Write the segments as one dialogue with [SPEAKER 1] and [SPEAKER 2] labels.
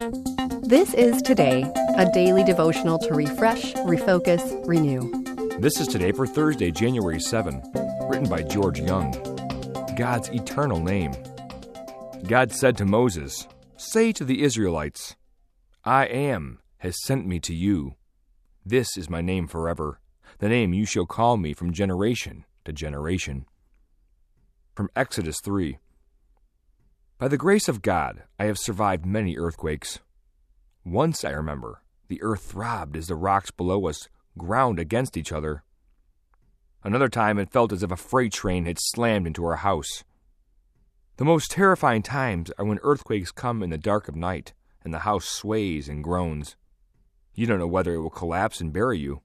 [SPEAKER 1] This is Today, a daily devotional to refresh, refocus, renew.
[SPEAKER 2] This is Today for Thursday, January 7, written by George Young. God's eternal name. God said to Moses, "Say to the Israelites, I am has sent me to you. This is my name forever, the name you shall call me from generation to generation." From Exodus 3. By the grace of God, I have survived many earthquakes. Once, I remember, the earth throbbed as the rocks below us ground against each other. Another time, it felt as if a freight train had slammed into our house. The most terrifying times are when earthquakes come in the dark of night and the house sways and groans. You don't know whether it will collapse and bury you.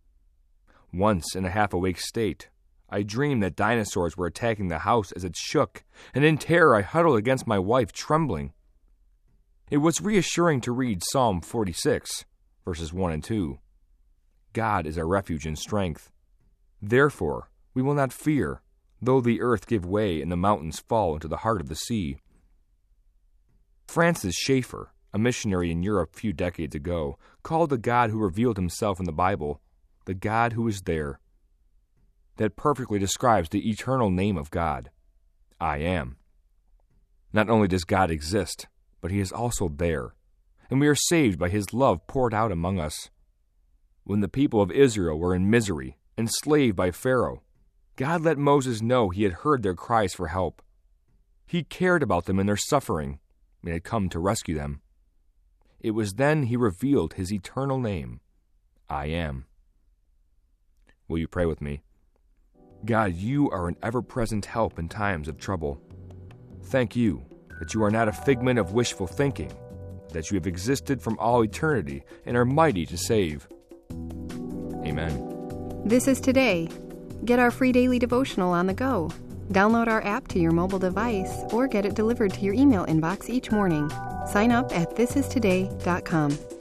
[SPEAKER 2] Once, in a half-awake state, I dreamed that dinosaurs were attacking the house as it shook, and in terror I huddled against my wife, trembling. It was reassuring to read Psalm 46, verses 1 and 2. God is our refuge and strength. Therefore, we will not fear, though the earth give way and the mountains fall into the heart of the sea. Francis Schaeffer, a missionary in Europe a few decades ago, called the God who revealed himself in the Bible the God who is there. That perfectly describes the eternal name of God, I am. Not only does God exist, but he is also there, and we are saved by his love poured out among us. When the people of Israel were in misery, enslaved by Pharaoh, God let Moses know he had heard their cries for help. He cared about them in their suffering and had come to rescue them. It was then he revealed his eternal name, I am. Will you pray with me? God, you are an ever-present help in times of trouble. Thank you that you are not a figment of wishful thinking, that you have existed from all eternity and are mighty to save. Amen.
[SPEAKER 1] This is Today. Get our free daily devotional on the go. Download our app to your mobile device or get it delivered to your email inbox each morning. Sign up at thisistoday.com.